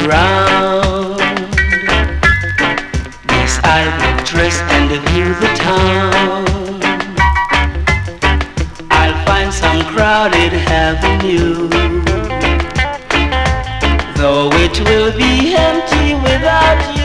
around. Yes, I will dress and view the town. I'll find some crowded avenue, though it will be empty without you.